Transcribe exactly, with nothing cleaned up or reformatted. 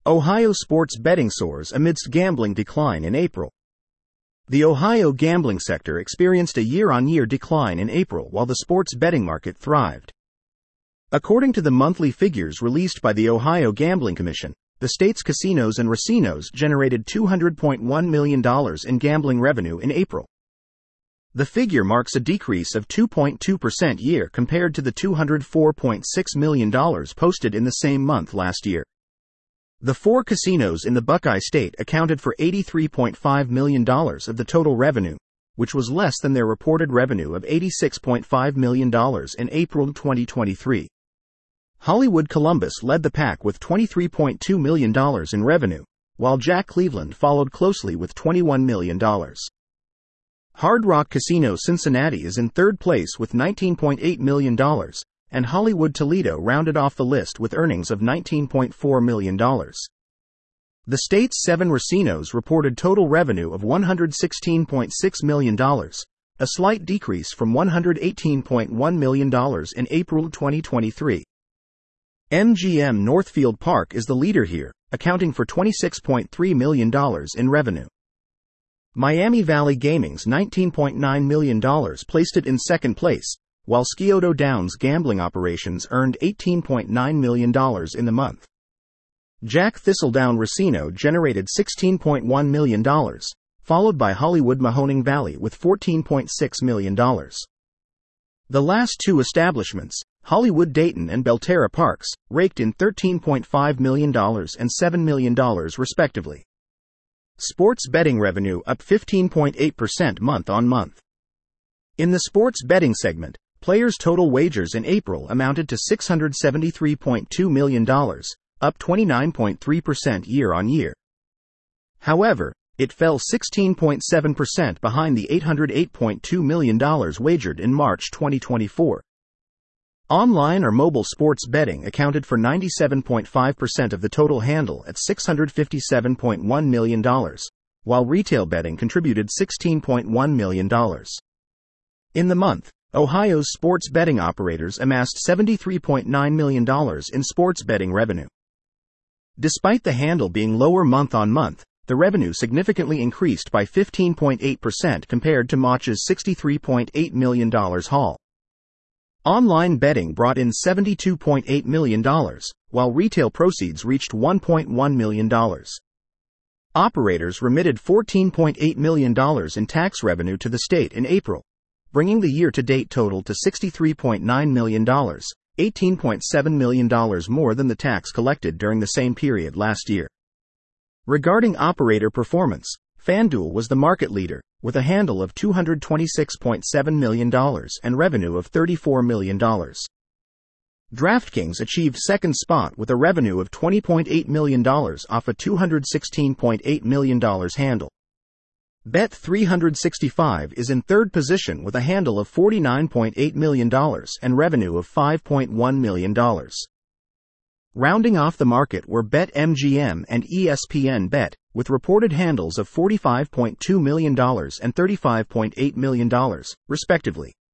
Ohio sports betting soars amidst gambling decline in April. The Ohio gambling sector experienced a year-on-year decline in April while the sports betting market thrived. According to the monthly figures released by the Ohio Gambling Commission, the state's casinos and racinos generated two hundred point one million dollars in gambling revenue in April. The figure marks a decrease of two point two percent year compared to the two hundred four point six million dollars posted in the same month last year. The four casinos in the Buckeye State accounted for eighty-three point five million dollars of the total revenue, which was less than their reported revenue of eighty-six point five million dollars in April twenty twenty-three. Hollywood Columbus led the pack with twenty-three point two million dollars in revenue, while Jack Cleveland followed closely with twenty-one million dollars. Hard Rock Casino Cincinnati is in third place with nineteen point eight million dollars, and Hollywood Toledo rounded off the list with earnings of nineteen point four million dollars. The state's seven racinos reported total revenue of one hundred sixteen point six million dollars, a slight decrease from one hundred eighteen point one million dollars in April twenty twenty-three. M G M Northfield Park is the leader here, accounting for twenty-six point three million dollars in revenue. Miami Valley Gaming's nineteen point nine million dollars placed it in second place, while Scioto Downs gambling operations earned eighteen point nine million dollars in the month. Jack Thistledown Racino generated sixteen point one million dollars, followed by Hollywood Mahoning Valley with fourteen point six million dollars. The last two establishments, Hollywood Dayton and Belterra Parks, raked in thirteen point five million dollars and seven million dollars respectively. Sports betting revenue up fifteen point eight percent month on month. In the sports betting segment, players' total wagers in April amounted to six hundred seventy-three point two million dollars, up twenty-nine point three percent year-on-year. However, it fell sixteen point seven percent behind the eight hundred eight point two million dollars wagered in March twenty twenty-four. Online or mobile sports betting accounted for ninety-seven point five percent of the total handle at six hundred fifty-seven point one million dollars, while retail betting contributed sixteen point one million dollars. In the month, Ohio's sports betting operators amassed seventy-three point nine million dollars in sports betting revenue. Despite the handle being lower month on month, the revenue significantly increased by fifteen point eight percent compared to March's sixty-three point eight million dollars haul. Online betting brought in seventy-two point eight million dollars, while retail proceeds reached one point one million dollars. Operators remitted fourteen point eight million dollars in tax revenue to the state in April, bringing the year-to-date total to sixty-three point nine million dollars, eighteen point seven million dollars more than the tax collected during the same period last year. Regarding operator performance, FanDuel was the market leader, with a handle of two hundred twenty-six point seven million dollars and revenue of thirty-four million dollars. DraftKings achieved second spot with a revenue of twenty point eight million dollars off a two hundred sixteen point eight million dollars handle. Bet three sixty-five is in third position with a handle of forty-nine point eight million dollars and revenue of five point one million dollars. Rounding off the market were BetMGM and E S P N Bet, with reported handles of forty-five point two million dollars and thirty-five point eight million dollars, respectively.